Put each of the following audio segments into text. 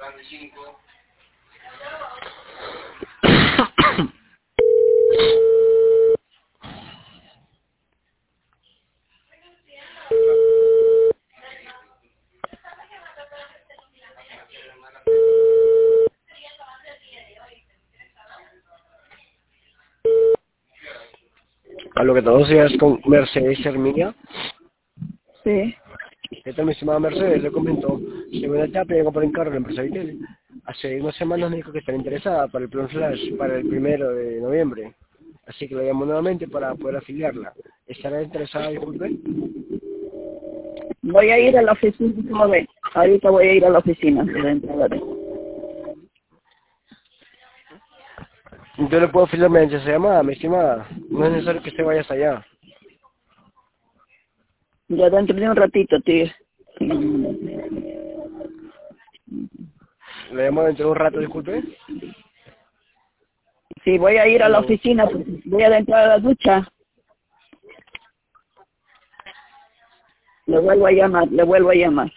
A lo que todos días con Mercedes Herminia. Sí. ¿Qué tal, mi estimada Mercedes? Le comento, según el TAP, vengo por encargo de la empresa Vitel. Hace unas semanas me dijo que estaba interesada para el plan Flash para el 1 de noviembre. Así que lo llamo nuevamente para poder afiliarla. ¿Estará interesada, disculpe? Voy a ir a la oficina, a ver. Ahorita voy a ir a la oficina. Yo le puedo afiliar mediante esa llamada, mi estimada. No es necesario que usted vaya hasta allá. Ya dentro de un ratito, tío. Le llamo dentro de un rato, disculpe. Sí, voy a ir a la Aló. oficina. Voy a entrar a la ducha. Le vuelvo a llamar.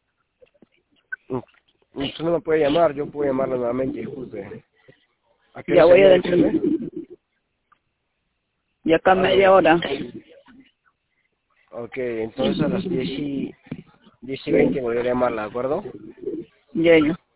Usted no me puede llamar, yo puedo llamarla nuevamente, disculpe. ¿A qué hora Ya voy sería, adentro. disculpe? Y acá media Aló. hora. Ok, entonces a las 10 y 20 volveré a llamarla, ¿de acuerdo? Ya.